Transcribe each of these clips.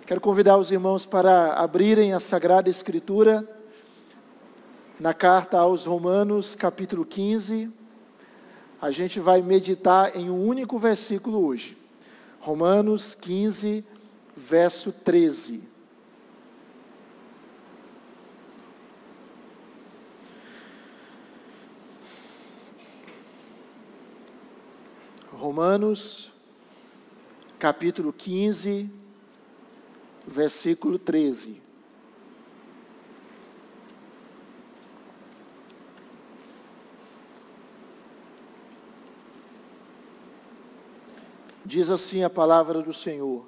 Quero convidar os irmãos para abrirem a Sagrada Escritura na carta aos Romanos, capítulo 15. A gente vai meditar em um único versículo hoje. Romanos 15, verso 13. Romanos, capítulo 15, versículo 13. Diz assim a palavra do Senhor: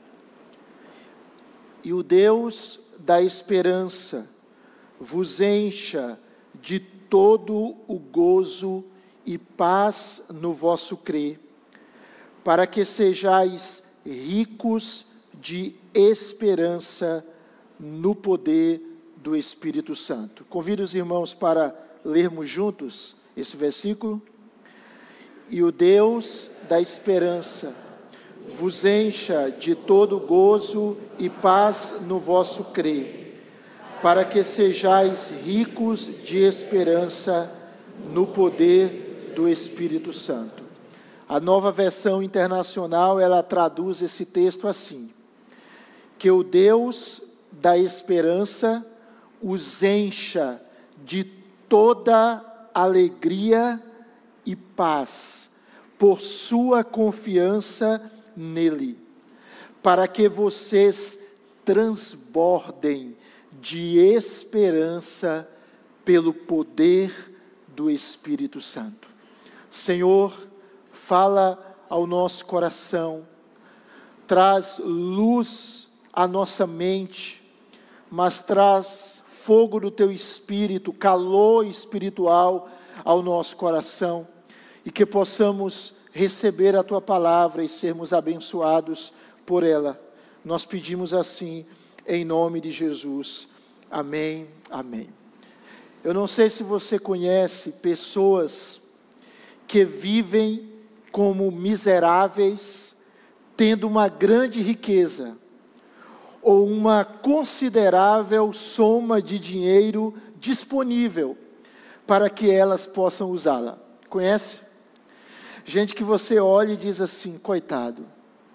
e o Deus da esperança vos encha de todo o gozo e paz no vosso crer, para que sejais ricos de esperança no poder do Espírito Santo. Convido os irmãos para lermos juntos esse versículo. E o Deus da esperança vos encha de todo gozo e paz no vosso crer, para que sejais ricos de esperança no poder do Espírito Santo. A Nova Versão Internacional, ela traduz esse texto assim: que o Deus da esperança os encha de toda alegria e paz por sua confiança nele, para que vocês transbordem de esperança pelo poder do Espírito Santo. Senhor, fala ao nosso coração, traz luz à nossa mente, mas traz fogo do teu Espírito, calor espiritual ao nosso coração, e que possamos receber a tua palavra e sermos abençoados por ela. Nós pedimos assim, em nome de Jesus. Amém, amém. Eu não sei se você conhece pessoas que vivem como miseráveis, tendo uma grande riqueza, ou uma considerável soma de dinheiro disponível para que elas possam usá-la. Conhece? Gente que você olha e diz assim: coitado,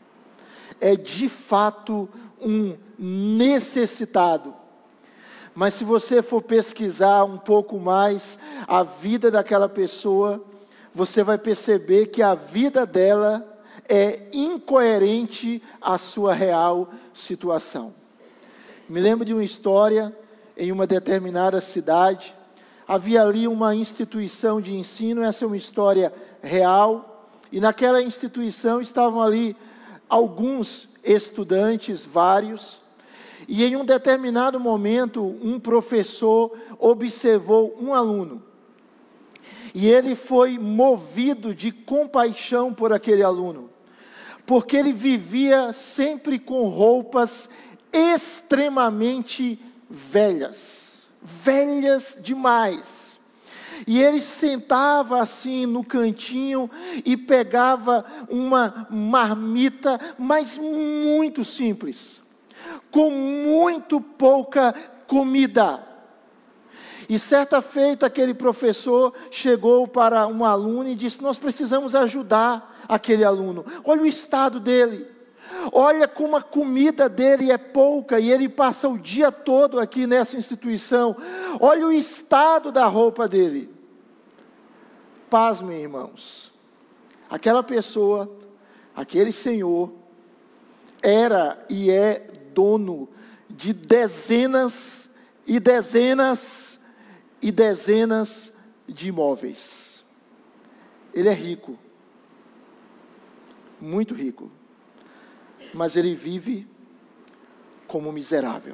é de fato um necessitado. Mas se você for pesquisar um pouco mais a vida daquela pessoa, você vai perceber que a vida dela é incoerente à sua real situação. Me lembro de uma história em uma determinada cidade. Havia ali uma instituição de ensino, essa é uma história real, e naquela instituição estavam ali alguns estudantes, vários, e em um determinado momento, um professor observou um aluno, e ele foi movido de compaixão por aquele aluno, porque ele vivia sempre com roupas extremamente velhas demais. E ele sentava assim no cantinho e pegava uma marmita, mas muito simples, com muito pouca comida. E certa feita aquele professor chegou para um aluno e disse: nós precisamos ajudar aquele aluno. Olha o estado dele. Olha como a comida dele é pouca e ele passa o dia todo aqui nessa instituição. Olha o estado da roupa dele. Pasmem, irmãos. Aquela pessoa, aquele senhor, era e é dono de dezenas e dezenas e dezenas de imóveis. Ele é rico. Muito rico. Mas ele vive como miserável.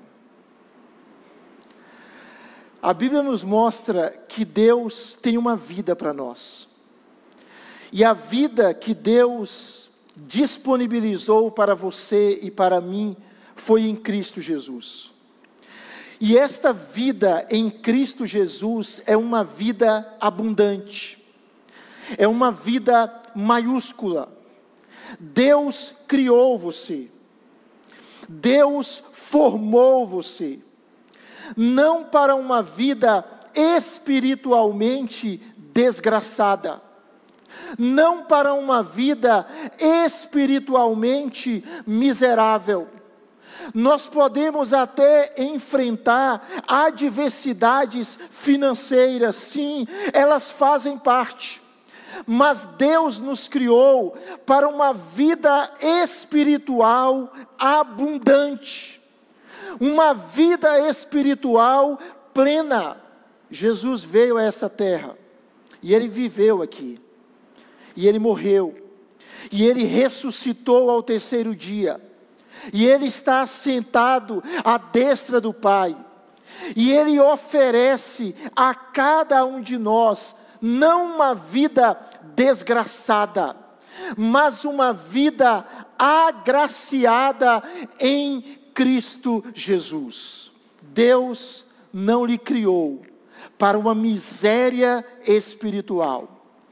A Bíblia nos mostra que Deus tem uma vida para nós. E a vida que Deus disponibilizou para você e para mim foi em Cristo Jesus. E esta vida em Cristo Jesus é uma vida abundante. É uma vida maiúscula. Deus criou você. Deus formou você, não para uma vida espiritualmente desgraçada, não para uma vida espiritualmente miserável. Nós podemos até enfrentar adversidades financeiras, sim, elas fazem parte. Mas Deus nos criou para uma vida espiritual abundante, uma vida espiritual plena. Jesus veio a essa terra, e Ele viveu aqui, e Ele morreu, e Ele ressuscitou ao terceiro dia, e Ele está assentado à destra do Pai, e Ele oferece a cada um de nós, não uma vida desgraçada, mas uma vida agraciada em Cristo Jesus. Deus não lhe criou para uma miséria espiritual.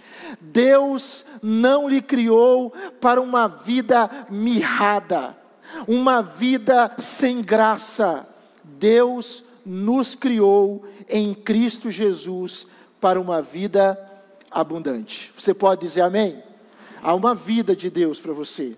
Deus não lhe criou para uma vida mirrada, uma vida sem graça. Deus nos criou em Cristo Jesus para uma vida abundante. Você pode dizer amém? Há uma vida de Deus para você.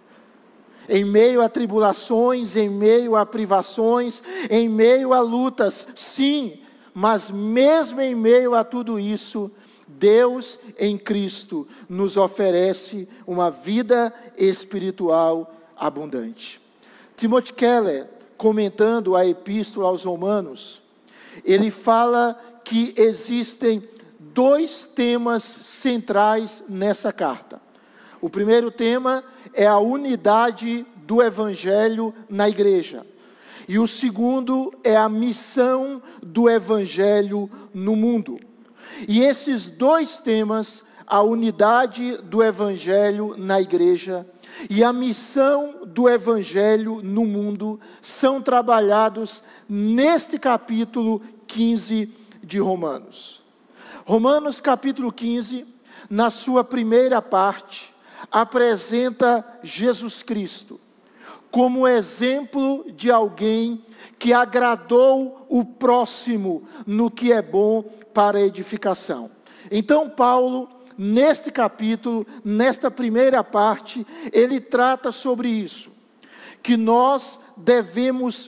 Em meio a tribulações, em meio a privações, em meio a lutas, sim, mas mesmo em meio a tudo isso, Deus em Cristo nos oferece uma vida espiritual abundante. Timothy Keller, comentando a Epístola aos Romanos, ele fala que existem dois temas centrais nessa carta. O primeiro tema é a unidade do Evangelho na igreja. E o segundo é a missão do Evangelho no mundo. E esses dois temas, a unidade do Evangelho na igreja e a missão do Evangelho no mundo, são trabalhados neste capítulo 15 de Romanos. Romanos capítulo 15, na sua primeira parte, apresenta Jesus Cristo como exemplo de alguém que agradou o próximo no que é bom para a edificação. Então Paulo, neste capítulo, nesta primeira parte, ele trata sobre isso, que nós devemos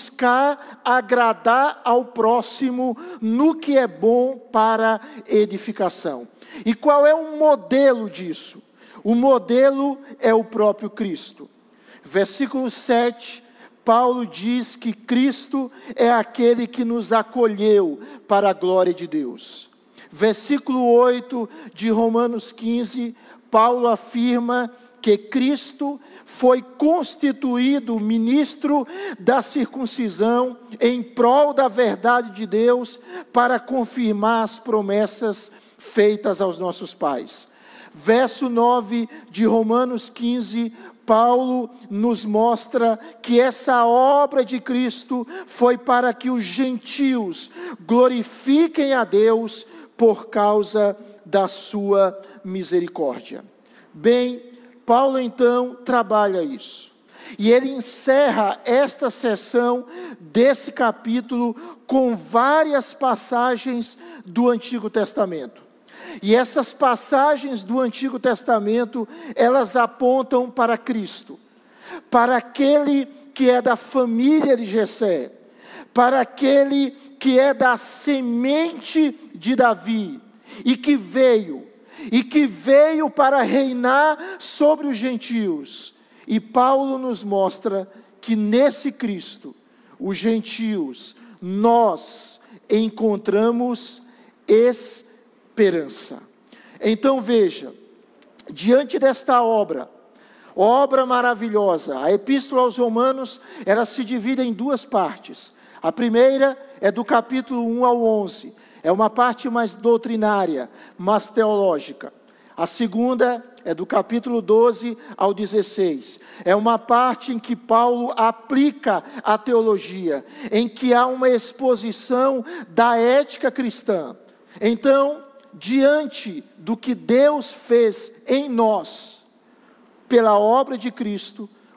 buscar agradar ao próximo no que é bom para edificação. E qual é o modelo disso? O modelo é o próprio Cristo. Versículo 7, Paulo diz que Cristo é aquele que nos acolheu para a glória de Deus. Versículo 8 de Romanos 15, Paulo afirma que Cristo foi constituído ministro da circuncisão em prol da verdade de Deus para confirmar as promessas feitas aos nossos pais. Verso 9 de Romanos 15, Paulo nos mostra que essa obra de Cristo foi para que os gentios glorifiquem a Deus por causa da sua misericórdia. Bem, Paulo então trabalha isso. E ele encerra esta seção desse capítulo com várias passagens do Antigo Testamento. E essas passagens do Antigo Testamento, elas apontam para Cristo, para aquele que é da família de Jessé, para aquele que é da semente de Davi, e que veio para reinar sobre os gentios. E Paulo nos mostra que nesse Cristo, os gentios, nós encontramos esperança. Então veja, diante desta obra maravilhosa, a Epístola aos Romanos, ela se divide em duas partes. A primeira é do capítulo 1 ao 11, é uma parte mais doutrinária, mais teológica. A segunda é do capítulo 12 ao 16. É uma parte em que Paulo aplica a teologia, em que há uma exposição da ética cristã. Então, diante do que Deus fez em nós, pela obra de Cristo,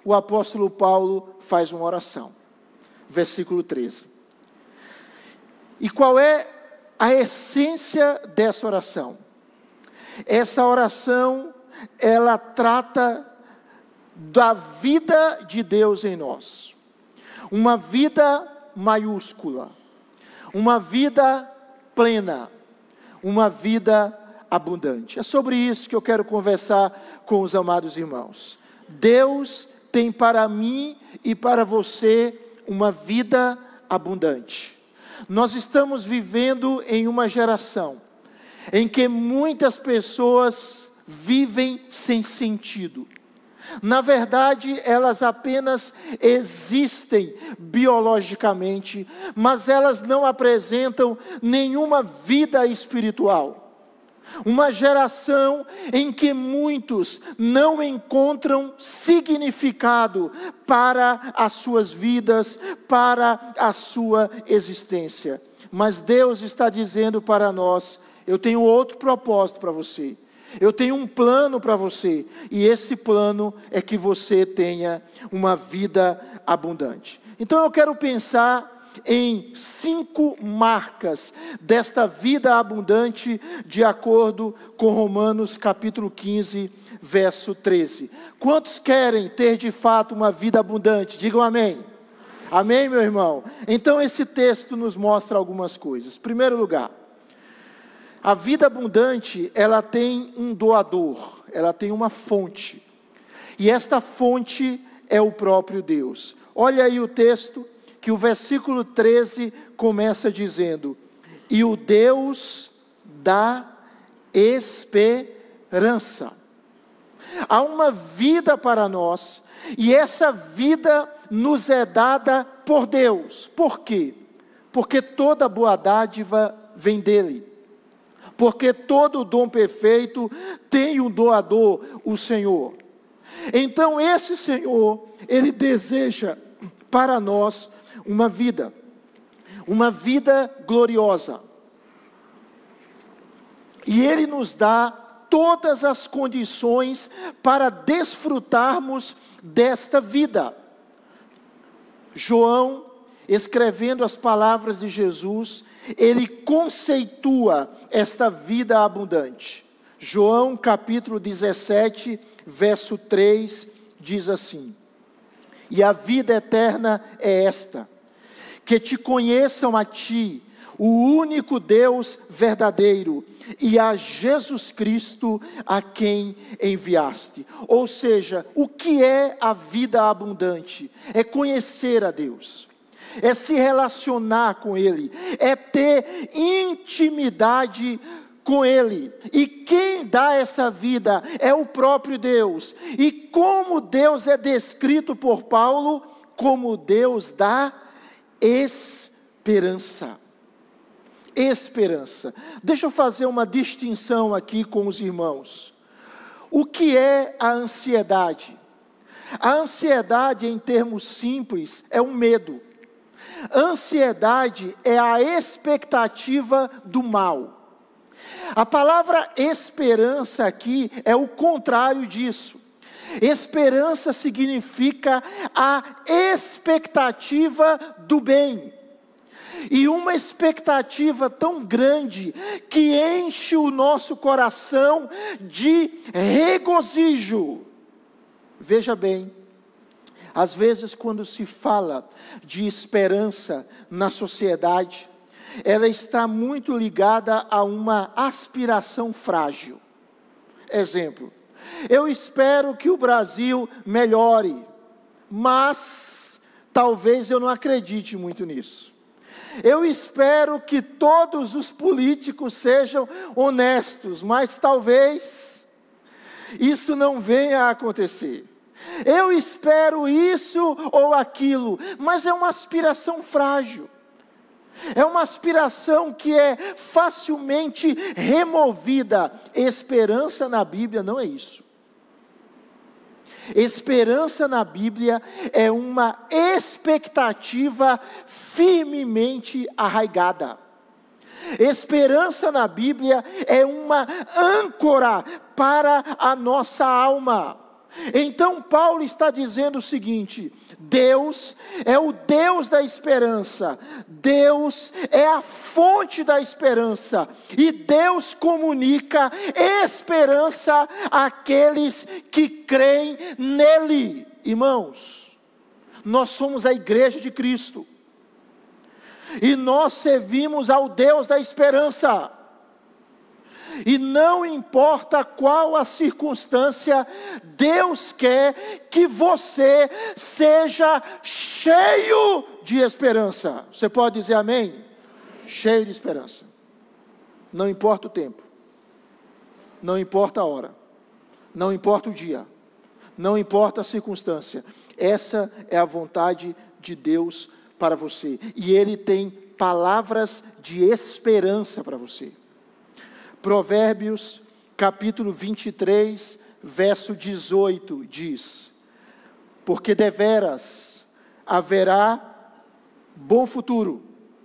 o apóstolo Paulo faz uma oração. Versículo 13. E qual é a essência dessa oração? Essa oração, ela trata da vida de Deus em nós. Uma vida maiúscula. Uma vida plena. Uma vida abundante. É sobre isso que eu quero conversar com os amados irmãos. Deus tem para mim e para você uma vida abundante. Nós estamos vivendo em uma geração em que muitas pessoas vivem sem sentido. Na verdade, elas apenas existem biologicamente, mas elas não apresentam nenhuma vida espiritual. Uma geração em que muitos não encontram significado para as suas vidas, para a sua existência. Mas Deus está dizendo para nós: eu tenho outro propósito para você. Eu tenho um plano para você. E esse plano é que você tenha uma vida abundante. Então eu quero pensar em 5 marcas desta vida abundante, de acordo com Romanos capítulo 15, verso 13. Quantos querem ter de fato uma vida abundante? Digam amém. Amém, meu irmão? Então esse texto nos mostra algumas coisas. Em primeiro lugar, a vida abundante, ela tem um doador, ela tem uma fonte. E esta fonte é o próprio Deus. Olha aí o texto, que o versículo 13 começa dizendo: e o Deus da esperança. Há uma vida para nós, e essa vida nos é dada por Deus. Por quê? Porque toda boa dádiva vem dele. Porque todo dom perfeito tem um doador, o Senhor. Então esse Senhor, Ele deseja para nós uma vida gloriosa. E Ele nos dá todas as condições para desfrutarmos desta vida. João, escrevendo as palavras de Jesus, ele conceitua esta vida abundante. João capítulo 17, verso 3, diz assim: e a vida eterna é esta, que te conheçam a ti, o único Deus verdadeiro, e a Jesus Cristo a quem enviaste. Ou seja, o que é a vida abundante? É conhecer a Deus, é se relacionar com Ele, é ter intimidade com Ele. E quem dá essa vida é o próprio Deus. E como Deus é descrito por Paulo? Como Deus dá esperança. Esperança. Deixa eu fazer uma distinção aqui com os irmãos. O que é a ansiedade? A ansiedade, em termos simples, é um medo. Ansiedade é a expectativa do mal. A palavra esperança aqui é o contrário disso. Esperança significa a expectativa do bem. E uma expectativa tão grande que enche o nosso coração de regozijo. Veja bem, às vezes quando se fala de esperança na sociedade, ela está muito ligada a uma aspiração frágil. Exemplo, eu espero que o Brasil melhore, mas talvez eu não acredite muito nisso. Eu espero que todos os políticos sejam honestos, mas talvez isso não venha a acontecer. Eu espero isso ou aquilo, mas é uma aspiração frágil. É uma aspiração que é facilmente removida. Esperança na Bíblia não é isso. Esperança na Bíblia é uma expectativa firmemente arraigada. Esperança na Bíblia é uma âncora para a nossa alma. Então Paulo está dizendo o seguinte: Deus é o Deus da esperança, Deus é a fonte da esperança, e Deus comunica esperança àqueles que creem nele. Irmãos, nós somos a igreja de Cristo, e nós servimos ao Deus da esperança. E não importa qual a circunstância, Deus quer que você seja cheio de esperança. Você pode dizer amém? Amém. Cheio de esperança. Não importa o tempo, não importa a hora, não importa o dia, não importa a circunstância. Essa é a vontade de Deus para você. E Ele tem palavras de esperança para você. Provérbios, capítulo 23, verso 18, diz: porque deveras haverá bom futuro,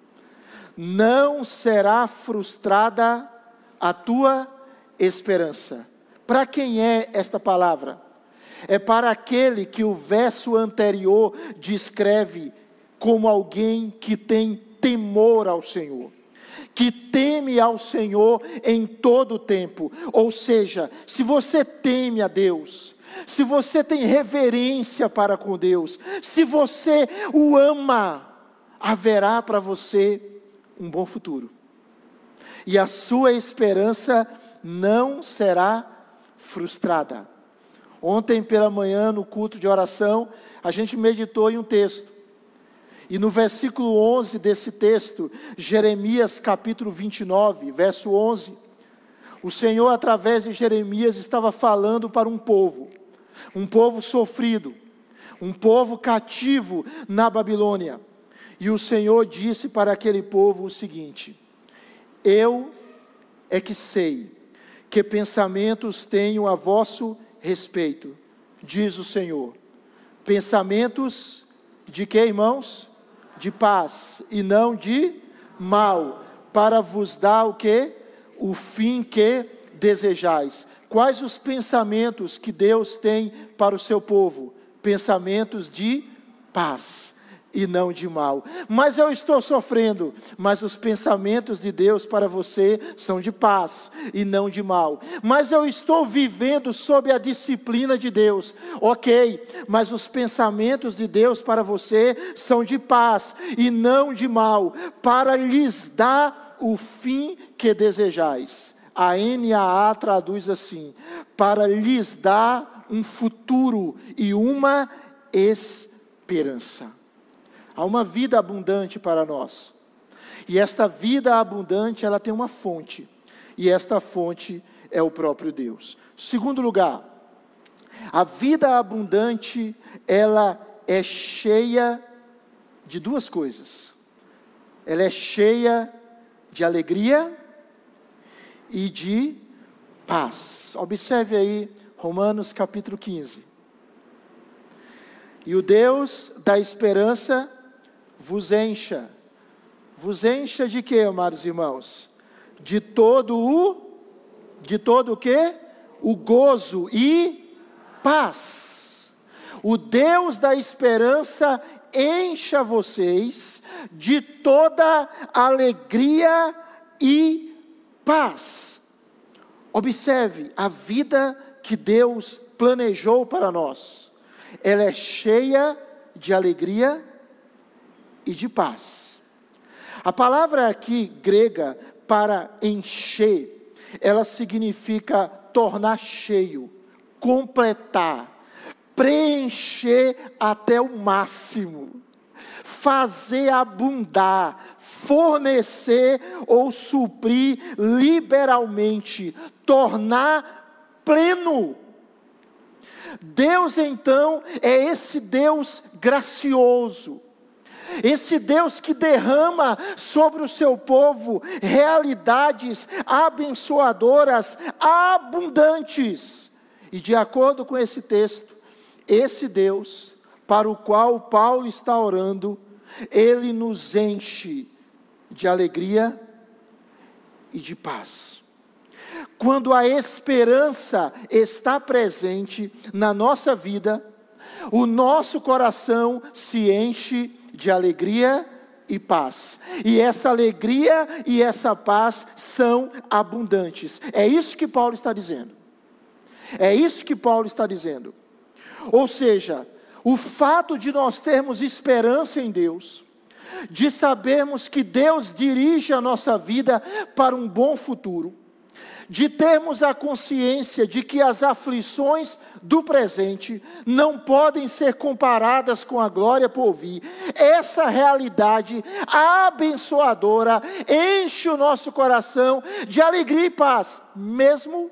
não será frustrada a tua esperança. Para quem é esta palavra? É para aquele que o verso anterior descreve como alguém que tem temor ao Senhor, que teme ao Senhor em todo o tempo. Ou seja, se você teme a Deus, se você tem reverência para com Deus, se você o ama, haverá para você um bom futuro, e a sua esperança não será frustrada. Ontem pela manhã, no culto de oração, a gente meditou em um texto, e no versículo 11 desse texto, Jeremias capítulo 29, verso 11, o Senhor através de Jeremias estava falando para um povo sofrido, um povo cativo na Babilônia. E o Senhor disse para aquele povo o seguinte: eu é que sei que pensamentos tenho a vosso respeito, diz o Senhor, pensamentos de que, irmãos? De paz e não de mal, para vos dar o que? O fim que desejais. Quais os pensamentos que Deus tem para o seu povo? Pensamentos de paz e não de mal. Mas eu estou sofrendo, mas os pensamentos de Deus para você são de paz e não de mal. Mas eu estou vivendo sob a disciplina de Deus, ok, mas os pensamentos de Deus para você são de paz e não de mal, para lhes dar o fim que desejais. A NAA traduz assim: para lhes dar um futuro e uma esperança. Há uma vida abundante para nós, e esta vida abundante, ela tem uma fonte, e esta fonte é o próprio Deus. Segundo lugar, a vida abundante, ela é cheia de duas coisas. Ela é cheia de alegria e de paz. Observe aí Romanos capítulo 15. E o Deus da esperança vos encha de quê, amados irmãos? De todo o quê? O gozo e paz. O Deus da esperança encha vocês de toda alegria e paz. Observe a vida que Deus planejou para nós. Ela é cheia de alegria e de paz. A palavra aqui grega para encher, ela significa tornar cheio, completar, preencher até o máximo, fazer abundar, fornecer ou suprir liberalmente, tornar pleno. Deus então é esse Deus gracioso, esse Deus que derrama sobre o seu povo realidades abençoadoras, abundantes. E de acordo com esse texto, esse Deus para o qual Paulo está orando, ele nos enche de alegria e de paz. Quando a esperança está presente na nossa vida, o nosso coração se enche de alegria e paz. E essa alegria e essa paz são abundantes. É isso que Paulo está dizendo. É isso que Paulo está dizendo. Ou seja, o fato de nós termos esperança em Deus, de sabermos que Deus dirige a nossa vida para um bom futuro, de termos a consciência de que as aflições do presente não podem ser comparadas com a glória por vir, essa realidade abençoadora enche o nosso coração de alegria e paz, mesmo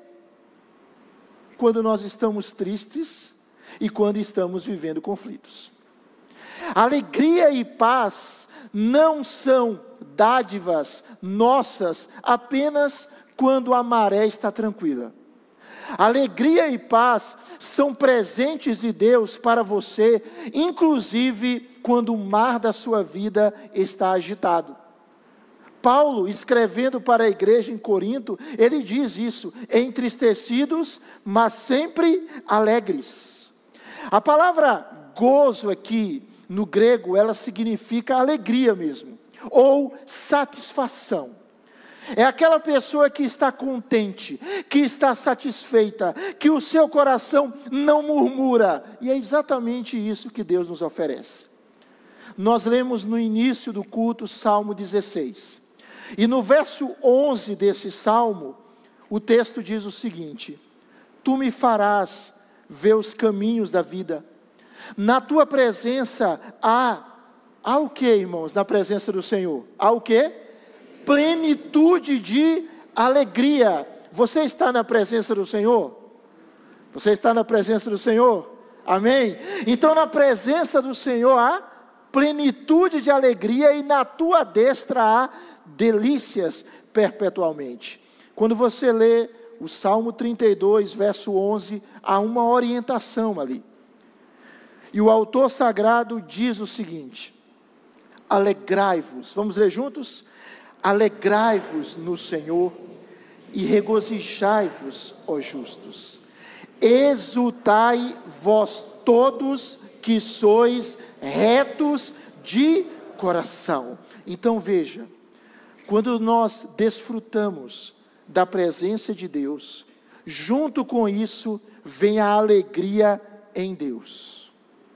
quando nós estamos tristes e quando estamos vivendo conflitos. Alegria e paz não são dádivas nossas apenas quando a maré está tranquila. Alegria e paz são presentes de Deus para você, inclusive quando o mar da sua vida está agitado. Paulo, escrevendo para a igreja em Corinto, ele diz isso: entristecidos, mas sempre alegres. A palavra gozo aqui, no grego, ela significa alegria mesmo, ou satisfação. É aquela pessoa que está contente, que está satisfeita, que o seu coração não murmura. E é exatamente isso que Deus nos oferece. Nós lemos no início do culto Salmo 16. E no verso 11 desse Salmo, o texto diz o seguinte: Tu me farás ver os caminhos da vida. Na tua presença há o que, irmãos? Na presença do Senhor, há o que? Plenitude de alegria. Você está na presença do Senhor? Você está na presença do Senhor? Amém? Então na presença do Senhor há plenitude de alegria, e na tua destra há delícias perpetualmente. Quando você lê o Salmo 32, verso 11, há uma orientação ali. E o autor sagrado diz o seguinte: alegrai-vos. Vamos ler juntos? Alegrai-vos no Senhor e regozijai-vos, ó justos. Exultai vós todos que sois retos de coração. Então veja, quando nós desfrutamos da presença de Deus, junto com isso vem a alegria em Deus.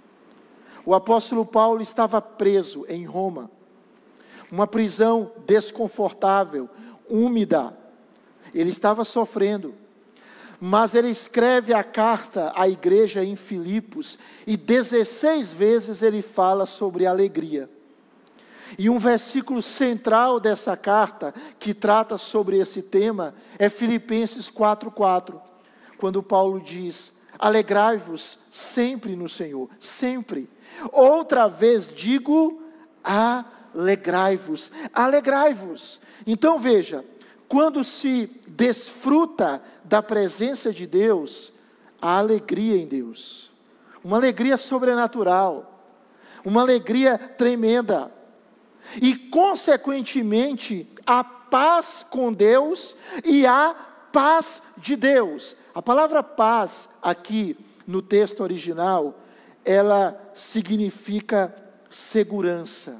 O apóstolo Paulo estava preso em Roma, uma prisão desconfortável, úmida. Ele estava sofrendo, mas ele escreve a carta à igreja em Filipos, e 16 vezes ele fala sobre alegria. E um versículo central dessa carta, que trata sobre esse tema, é Filipenses 4:4, quando Paulo diz: alegrai-vos sempre no Senhor, sempre. Outra vez digo, alegrai-vos, alegrai-vos. Então veja, quando se desfruta da presença de Deus, há alegria em Deus, uma alegria sobrenatural, uma alegria tremenda, e consequentemente a paz com Deus e a paz de Deus. A palavra paz aqui no texto original, ela significa segurança,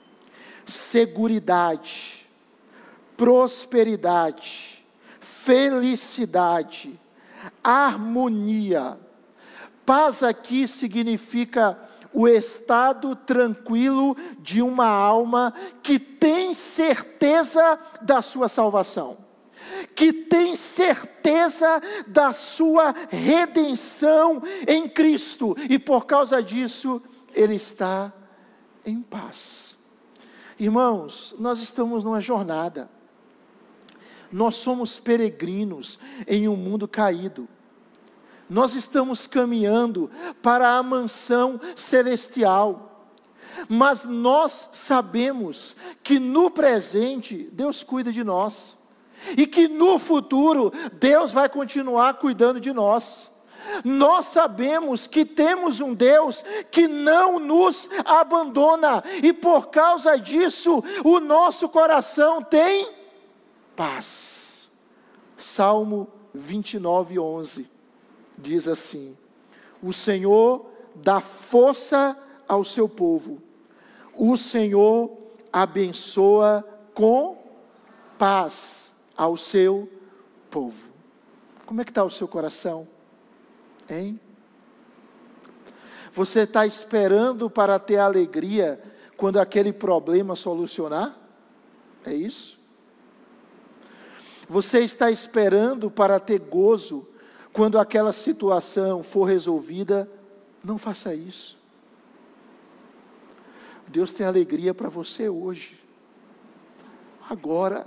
seguridade, prosperidade, felicidade, harmonia. Paz aqui significa o estado tranquilo de uma alma que tem certeza da sua salvação, que tem certeza da sua redenção em Cristo, e por causa disso ele está em paz. Irmãos, nós estamos numa jornada, nós somos peregrinos em um mundo caído, nós estamos caminhando para a mansão celestial, mas nós sabemos que no presente Deus cuida de nós, e que no futuro Deus vai continuar cuidando de nós. Nós sabemos que temos um Deus que não nos abandona, e por causa disso o nosso coração tem paz. Salmo 29:11 diz assim: o Senhor dá força ao seu povo, o Senhor abençoa com paz ao seu povo. Como é que está o seu coração? Hein? Você está esperando para ter alegria quando aquele problema solucionar? É isso? Você está esperando para ter gozo quando aquela situação for resolvida? Não faça isso. Deus tem alegria para você hoje, agora.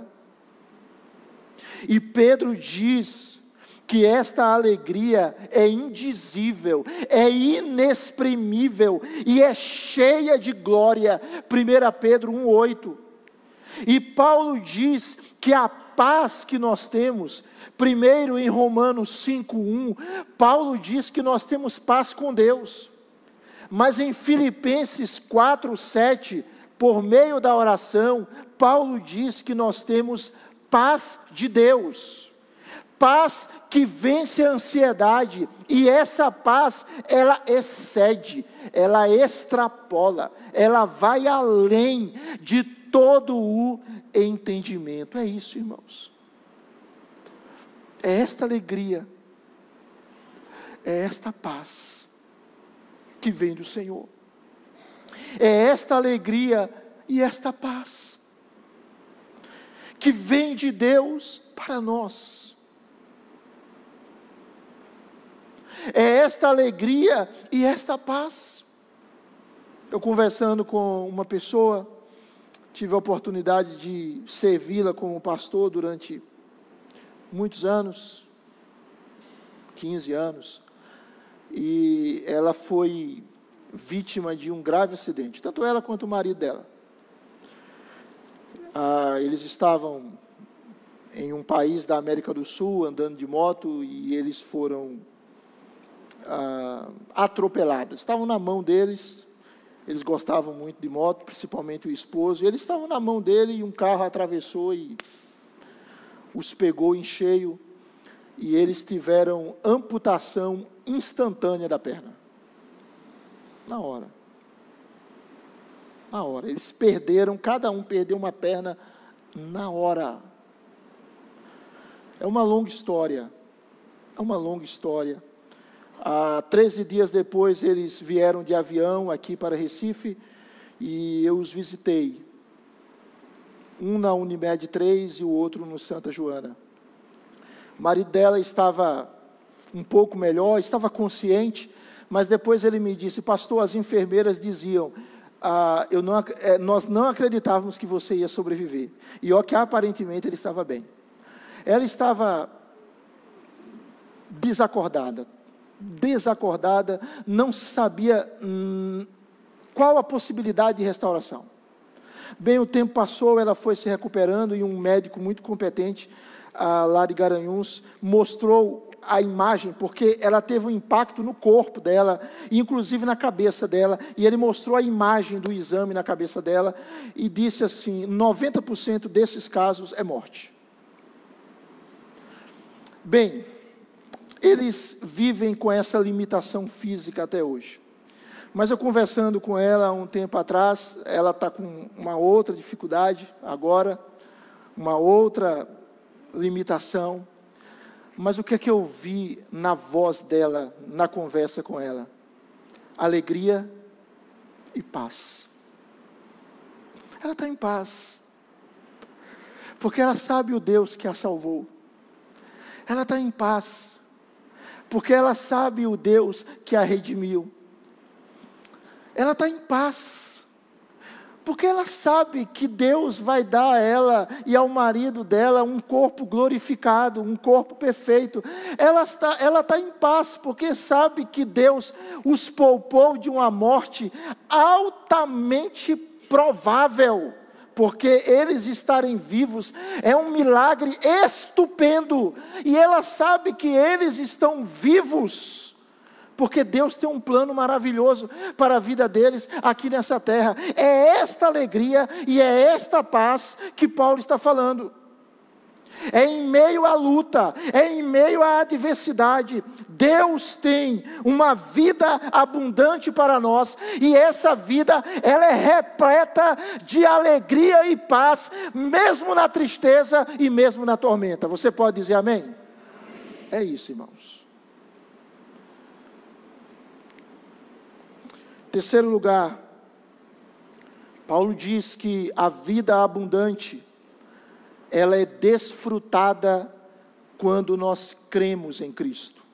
E Pedro diz que esta alegria é indizível, é inexprimível e é cheia de glória. 1 Pedro 1:8. E Paulo diz que a paz que nós temos, primeiro em Romanos 5:1, Paulo diz que nós temos paz com Deus. Mas em Filipenses 4:7, por meio da oração, Paulo diz que nós temos paz de Deus. Paz que vence a ansiedade, e essa paz, ela excede, ela extrapola, ela vai além de todo o entendimento. É isso, irmãos. É esta alegria, é esta paz que vem do Senhor. É esta alegria e esta paz que vem de Deus para nós. É esta alegria e esta paz. Eu conversando com uma pessoa, tive a oportunidade de servi-la como pastor durante muitos anos, 15 anos, e ela foi vítima de um grave acidente, tanto ela quanto o marido dela. Eles estavam em um país da América do Sul, andando de moto, e eles foram atropelados. Estavam na mão deles, eles gostavam muito de moto, principalmente o esposo, e eles estavam na mão dele, e um carro atravessou e os pegou em cheio, e eles tiveram amputação instantânea da perna, na hora, eles perderam, cada um perdeu uma perna na hora. É uma longa história, 13 dias depois eles vieram de avião aqui para Recife, e eu os visitei, um na Unimed 3 e o outro no Santa Joana. O marido dela estava um pouco melhor, estava consciente, mas depois ele me disse: pastor, as enfermeiras diziam, nós não acreditávamos que você ia sobreviver, e ó que aparentemente ele estava bem. Ela estava desacordada, não se sabia qual a possibilidade de restauração. Bem, o tempo passou, ela foi se recuperando, e um médico muito competente, lá de Garanhuns, mostrou a imagem, porque ela teve um impacto no corpo dela, inclusive na cabeça dela, e ele mostrou a imagem do exame na cabeça dela, e disse assim: 90% desses casos é morte. Bem, eles vivem com essa limitação física até hoje. Mas eu conversando com ela há um tempo atrás, ela está com uma outra dificuldade agora, uma outra limitação. Mas o que é que eu vi na voz dela, na conversa com ela? Alegria e paz. Ela está em paz, porque ela sabe o Deus que a salvou. Ela está em paz, porque ela sabe o Deus que a redimiu. Ela está em paz, porque ela sabe que Deus vai dar a ela e ao marido dela um corpo glorificado, um corpo perfeito. Ela está em paz, porque sabe que Deus os poupou de uma morte altamente provável, porque eles estarem vivos é um milagre estupendo, e ela sabe que eles estão vivos, porque Deus tem um plano maravilhoso para a vida deles aqui nessa terra. É esta alegria e é esta paz que Paulo está falando. é em meio à luta, é em meio à adversidade. Deus tem uma vida abundante para nós, e essa vida, ela é repleta de alegria e paz, mesmo na tristeza e mesmo na tormenta. Você pode dizer amém? Amém. É isso, irmãos. Terceiro lugar, Paulo diz que a vida abundante, ela é desfrutada quando nós cremos em Cristo.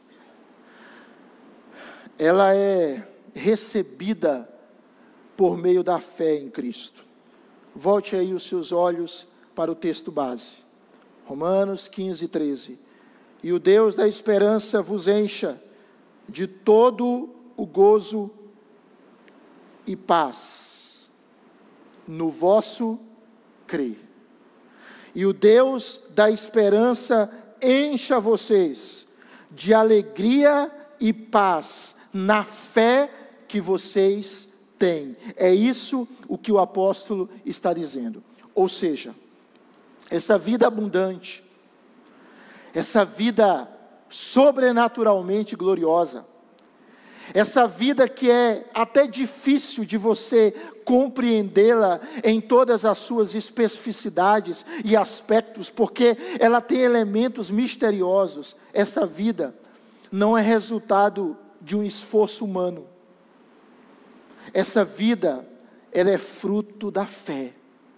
Ela é recebida por meio da fé em Cristo. Volte aí os seus olhos para o texto base. Romanos 15, 13. E o Deus da esperança vos encha de todo o gozo e paz no vosso crer. E o Deus da esperança encha vocês de alegria e paz na fé que vocês têm. É isso o que o apóstolo está dizendo. Ou seja, essa vida abundante, essa vida sobrenaturalmente gloriosa, essa vida que é até difícil de você compreendê-la em todas as suas especificidades e aspectos, porque ela tem elementos misteriosos. Essa vida não é resultado de um esforço humano. Essa vida, ela é fruto da fé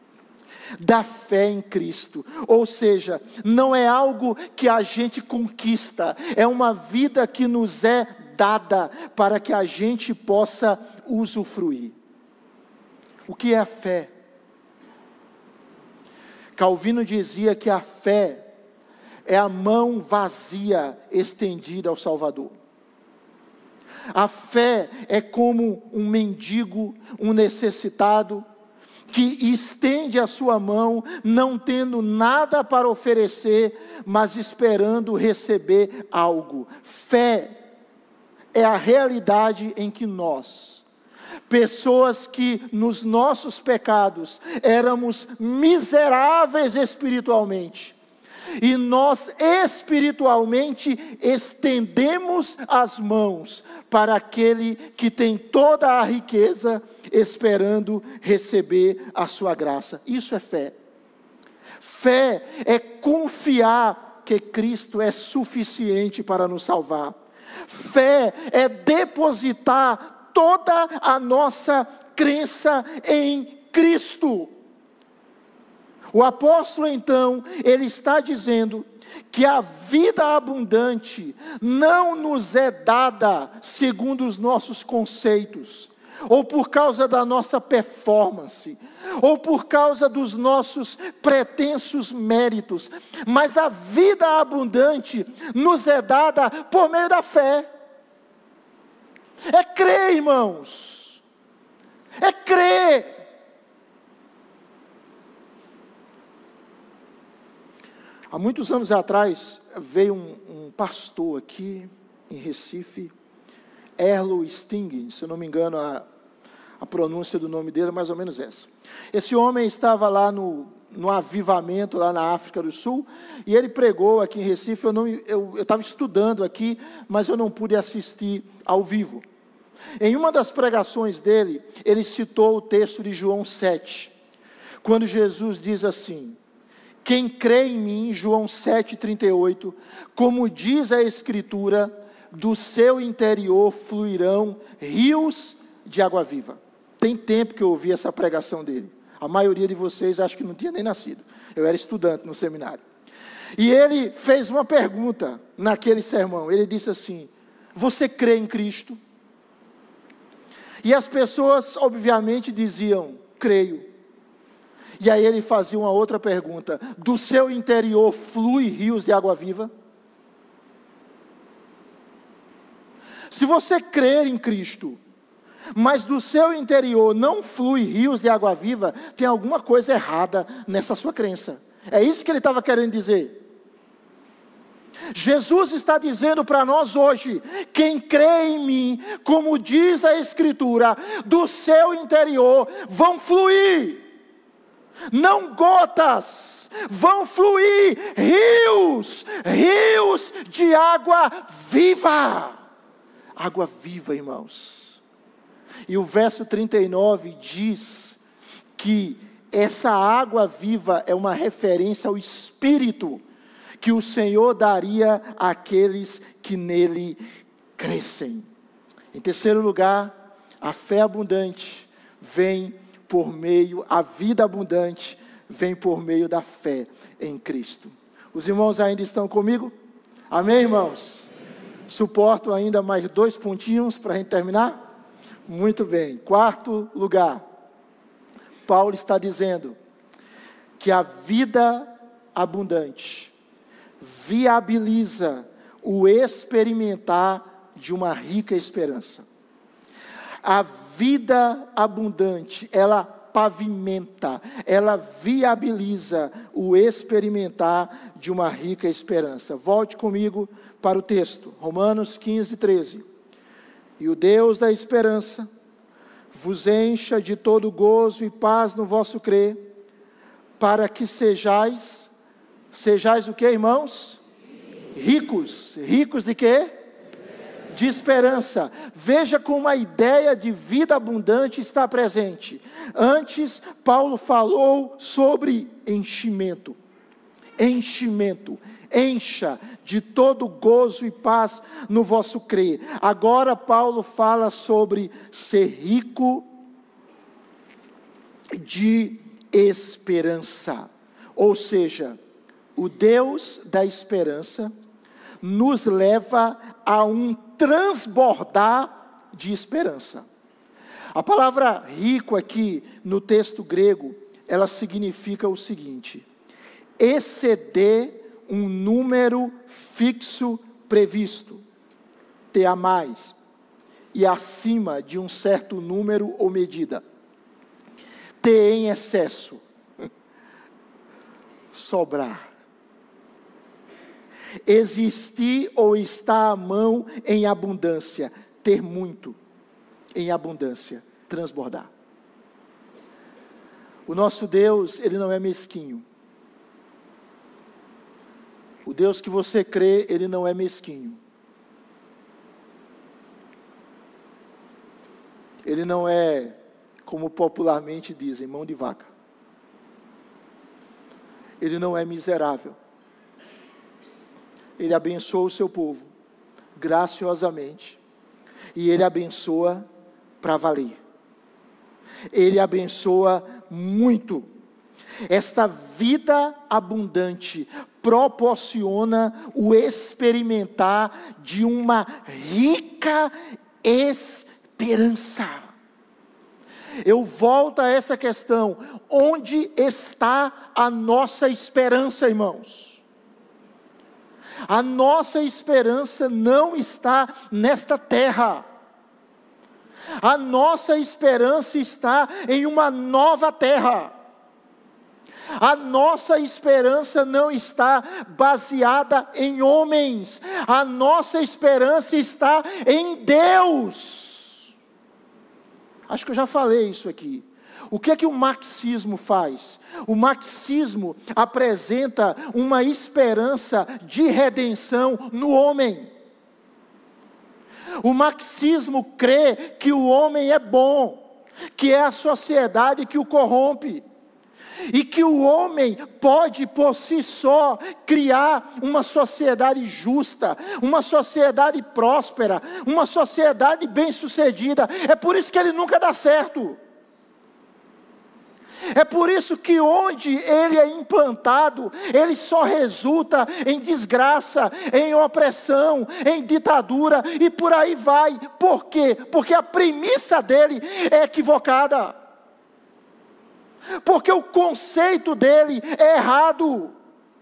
em Cristo. Ou seja, não é algo que a gente conquista, é uma vida que nos é dada para que a gente possa usufruir. O que é a fé? Calvino dizia que a fé é a mão vazia estendida ao Salvador. A fé é como um mendigo, um necessitado, que estende a sua mão, não tendo nada para oferecer, mas esperando receber algo. Fé é a realidade em que nós, pessoas que nos nossos pecados éramos miseráveis espiritualmente, e nós espiritualmente estendemos as mãos para aquele que tem toda a riqueza, esperando receber a sua graça. Isso é fé. Fé é confiar que Cristo é suficiente para nos salvar. Fé é depositar toda a nossa crença em Cristo. O apóstolo então, ele está dizendo que a vida abundante não nos é dada segundo os nossos conceitos, ou por causa da nossa performance, ou por causa dos nossos pretensos méritos, mas a vida abundante nos é dada por meio da fé. É crer, irmãos, é crer. Há muitos anos atrás, veio um pastor aqui em Recife, Erlo Stinging, se eu não me engano, a pronúncia do nome dele é mais ou menos essa. Esse homem estava lá no avivamento, lá na África do Sul, e ele pregou aqui em Recife. Eu estava estudando aqui, mas eu não pude assistir ao vivo. Em uma das pregações dele, ele citou o texto de João 7, quando Jesus diz assim: quem crê em mim, João 7,38, como diz a Escritura, do seu interior fluirão rios de água viva. Tem tempo que eu ouvi essa pregação dele. A maioria de vocês acho que não tinha nem nascido. Eu era estudante no seminário. E ele fez uma pergunta naquele sermão. Ele disse assim: você crê em Cristo? E as pessoas obviamente diziam: creio. E aí ele fazia uma outra pergunta: do seu interior flui rios de água viva? Se você crer em Cristo, mas do seu interior não flui rios de água viva, tem alguma coisa errada nessa sua crença. É isso que ele estava querendo dizer. Jesus está dizendo para nós hoje: quem crê em mim, como diz a Escritura, do seu interior vão fluir não gotas, vão fluir rios de água viva. Água viva, irmãos. E o verso 39 diz que essa água viva é uma referência ao Espírito que o Senhor daria àqueles que nele crescem. Em terceiro lugar, a fé abundante vem por meio, a vida abundante vem por meio da fé em Cristo. Os irmãos ainda estão comigo? Amém, irmãos? Suporto ainda mais 2 pontinhos para a gente terminar? Muito bem. Quarto lugar, Paulo está dizendo que a vida abundante viabiliza o experimentar de uma rica esperança. A vida abundante, ela pavimenta, ela viabiliza o experimentar de uma rica esperança. Volte comigo para o texto, Romanos 15, 13. E o Deus da esperança vos encha de todo gozo e paz no vosso crer, para que sejais o que, irmãos? Ricos. Ricos de quê? De esperança. Veja como a ideia de vida abundante está presente. Antes, Paulo falou sobre enchimento. Enchimento. Encha de todo gozo e paz no vosso crer. Agora Paulo fala sobre ser rico de esperança. Ou seja, o Deus da esperança nos leva a um transbordar de esperança. A palavra rico aqui no texto grego, ela significa o seguinte: exceder um número fixo previsto, ter a mais e acima de um certo número ou medida, ter em excesso, sobrar, existir ou estar à mão em abundância, ter muito em abundância, transbordar. O nosso Deus, Ele não é mesquinho. O Deus que você crê, Ele não é mesquinho. Ele não é, como popularmente dizem, mão de vaca. Ele não é miserável. Ele abençoa o seu povo, graciosamente. E Ele abençoa para valer. Ele abençoa muito. Esta vida abundante proporciona o experimentar de uma rica esperança. Eu volto a essa questão: onde está a nossa esperança, irmãos? A nossa esperança não está nesta terra. A nossa esperança está em uma nova terra. A nossa esperança não está baseada em homens. A nossa esperança está em Deus. Acho que eu já falei isso aqui. O que é que o marxismo faz? O marxismo apresenta uma esperança de redenção no homem. O marxismo crê que o homem é bom, que é a sociedade que o corrompe, e que o homem pode por si só criar uma sociedade justa, uma sociedade próspera, uma sociedade bem-sucedida. É por isso que ele nunca dá certo. É por isso que onde ele é implantado, ele só resulta em desgraça, em opressão, em ditadura e por aí vai. Por quê? Porque a premissa dele é equivocada. Porque o conceito dele é errado.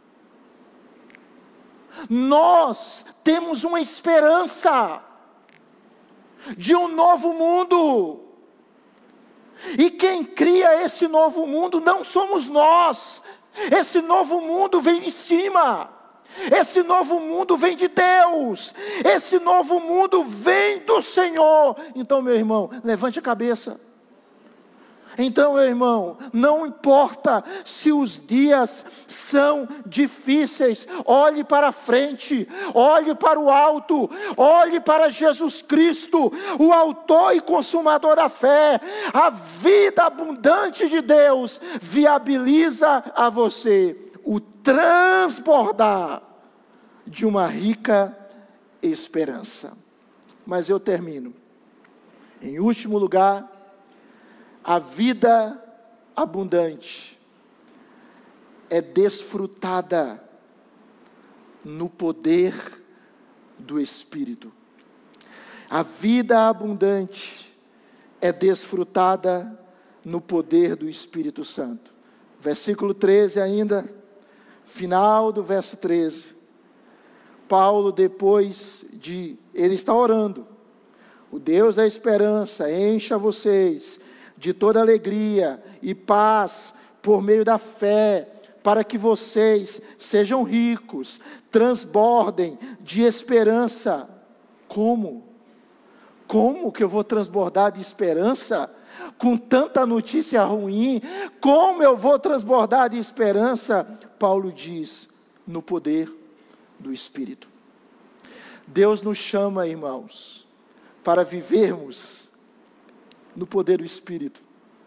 Nós temos uma esperança de um novo mundo. E quem cria esse novo mundo não somos nós. Esse novo mundo vem de cima. Esse novo mundo vem de Deus. Esse novo mundo vem do Senhor. Então, meu irmão, levante a cabeça. Então, meu irmão, não importa se os dias são difíceis, olhe para frente, olhe para o alto, olhe para Jesus Cristo, o autor e consumador da fé. A vida abundante de Deus viabiliza a você o transbordar de uma rica esperança. Mas eu termino. Em último lugar, a vida abundante é desfrutada no poder do Espírito. A vida abundante é desfrutada no poder do Espírito Santo. Versículo 13 ainda, final do verso 13. Paulo, depois de, ele está orando. O Deus da esperança encha vocês de toda alegria e paz por meio da fé, para que vocês sejam ricos, transbordem de esperança. Como? Como que eu vou transbordar de esperança? Com tanta notícia ruim, como eu vou transbordar de esperança? Paulo diz, no poder do Espírito. Deus nos chama, irmãos, para vivermos no poder do Espírito.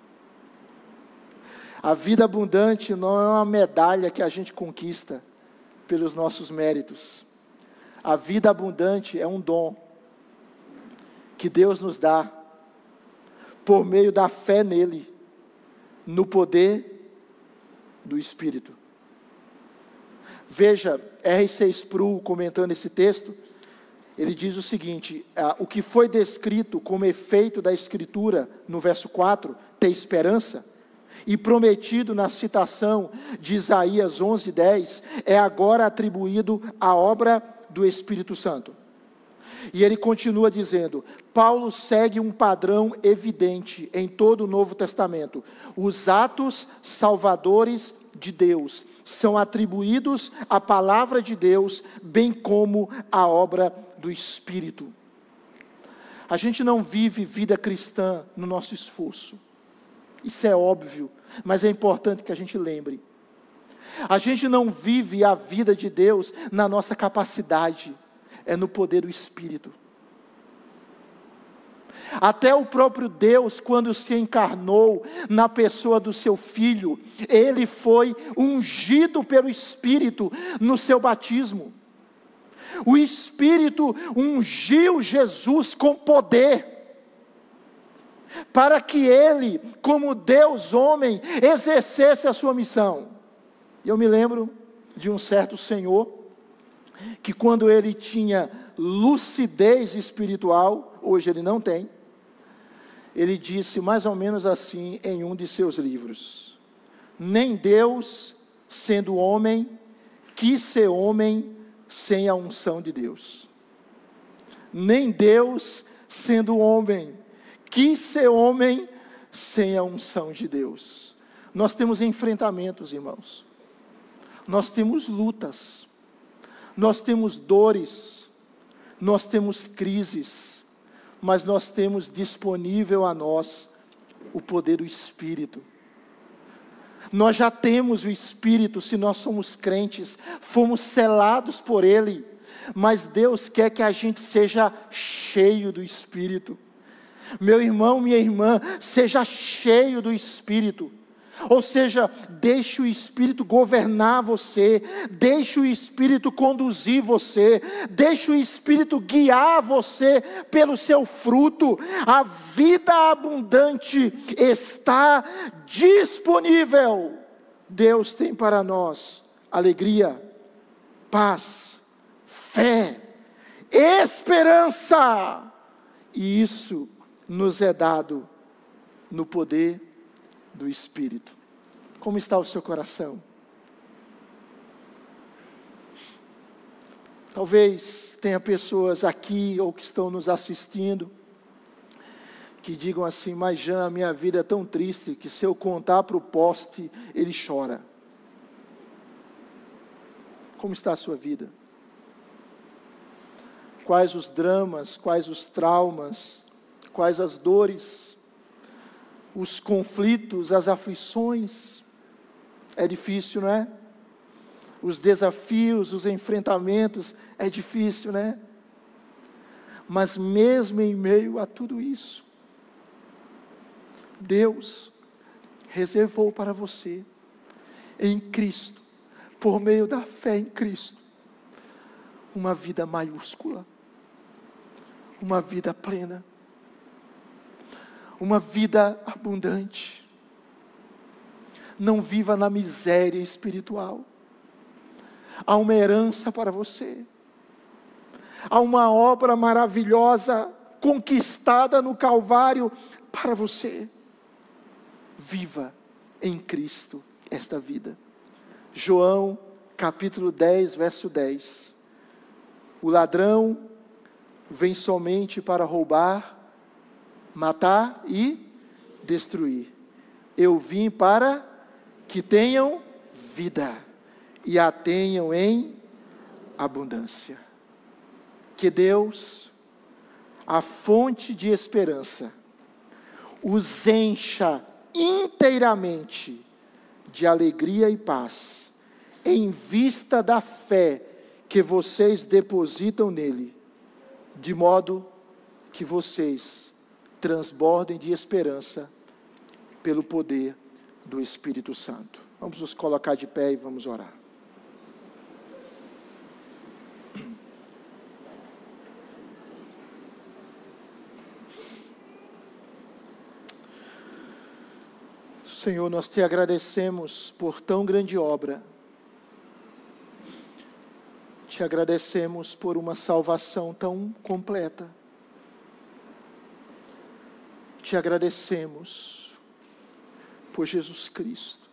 A vida abundante não é uma medalha que a gente conquista pelos nossos méritos. A vida abundante é um dom que Deus nos dá por meio da fé nele, no poder do Espírito. Veja, R.C. Sproul comentando esse texto, ele diz o seguinte: o que foi descrito como efeito da Escritura, no verso 4, ter esperança, e prometido na citação de Isaías 11:10, é agora atribuído à obra do Espírito Santo. E ele continua dizendo, Paulo segue um padrão evidente em todo o Novo Testamento. Os atos salvadores de Deus são atribuídos à palavra de Deus, bem como à obra do Espírito. A gente não vive vida cristã no nosso esforço. Isso é óbvio, mas é importante que a gente lembre. A gente não vive a vida de Deus na nossa capacidade, é no poder do Espírito. Até o próprio Deus, quando se encarnou na pessoa do seu Filho, ele foi ungido pelo Espírito no seu batismo. O Espírito ungiu Jesus com poder, para que ele, como Deus homem, exercesse a sua missão. E eu me lembro de um certo senhor, que quando ele tinha lucidez espiritual, hoje ele não tem, ele disse mais ou menos assim em um de seus livros: nem Deus, sendo homem, quis ser homem sem a unção de Deus. Nem Deus, sendo homem, quis ser homem sem a unção de Deus. Nós temos enfrentamentos, irmãos. Nós temos lutas. Nós temos dores. Nós temos crises. Mas nós temos disponível a nós o poder do Espírito. Nós já temos o Espírito, se nós somos crentes, fomos selados por Ele, mas Deus quer que a gente seja cheio do Espírito. Meu irmão, minha irmã, seja cheio do Espírito. Ou seja, deixe o Espírito governar você, deixe o Espírito conduzir você, deixe o Espírito guiar você pelo seu fruto. A vida abundante está disponível. Deus tem para nós alegria, paz, fé, esperança, e isso nos é dado no poder do Espírito. Como está o seu coração? Talvez tenha pessoas aqui ou que estão nos assistindo que digam assim: mas Jean, a minha vida é tão triste que se eu contar para o poste, ele chora. Como está a sua vida? Quais os dramas, quais os traumas, quais as dores, os conflitos, as aflições. É difícil, não é? Os desafios, os enfrentamentos, é difícil, né? Mas mesmo em meio a tudo isso, Deus reservou para você, em Cristo, por meio da fé em Cristo, uma vida maiúscula, uma vida plena, uma vida abundante. Não viva na miséria espiritual. Há uma herança para você. Há uma obra maravilhosa conquistada no Calvário para você. Viva em Cristo esta vida. João capítulo 10, verso 10. O ladrão vem somente para roubar, matar e destruir. Eu vim para que tenham vida e a tenham em abundância. Que Deus, a fonte de esperança, os encha inteiramente de alegria e paz, em vista da fé que vocês depositam nele, de modo que vocês transbordem de esperança pelo poder do Espírito Santo. Vamos nos colocar de pé e vamos orar. Senhor, nós te agradecemos por tão grande obra. Te agradecemos por uma salvação tão completa. Te agradecemos por Jesus Cristo.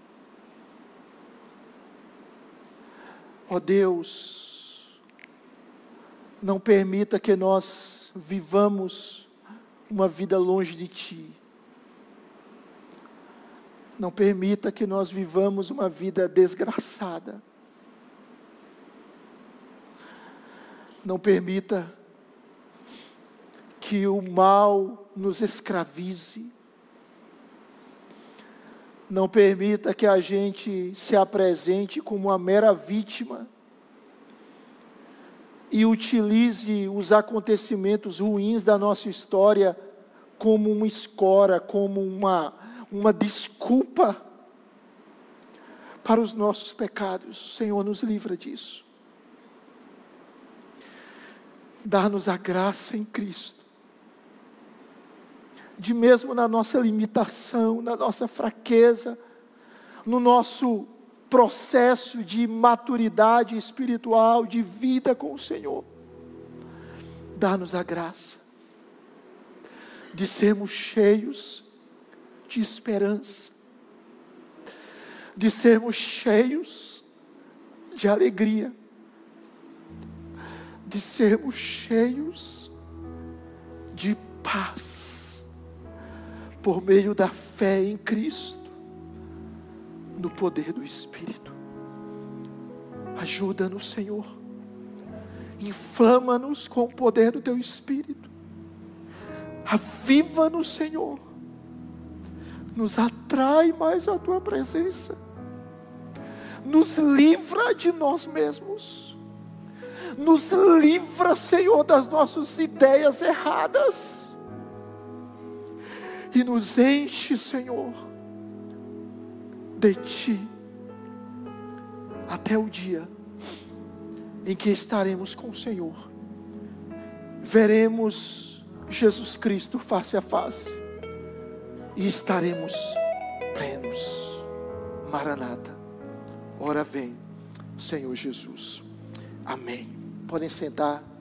Ó Deus, não permita que nós vivamos uma vida longe de Ti. Não permita que nós vivamos uma vida desgraçada. Não permita que o mal nos escravize. Não permita que a gente se apresente como uma mera vítima e utilize os acontecimentos ruins da nossa história como uma escora, como uma desculpa para os nossos pecados. Senhor, nos livra disso. Dá-nos a graça em Cristo, de mesmo na nossa limitação, na nossa fraqueza, no nosso processo de maturidade espiritual, de vida com o Senhor, dá-nos a graça de sermos cheios de esperança, de sermos cheios de alegria, de sermos cheios de paz, por meio da fé em Cristo, no poder do Espírito. Ajuda-nos, Senhor, inflama-nos com o poder do Teu Espírito, aviva-nos, Senhor, nos atrai mais à Tua presença, nos livra de nós mesmos, nos livra, Senhor, das nossas ideias erradas, e nos enche, Senhor, de Ti, até o dia em que estaremos com o Senhor, veremos Jesus Cristo face a face, e estaremos plenos. Maranata, ora vem, Senhor Jesus. Amém. Podem sentar.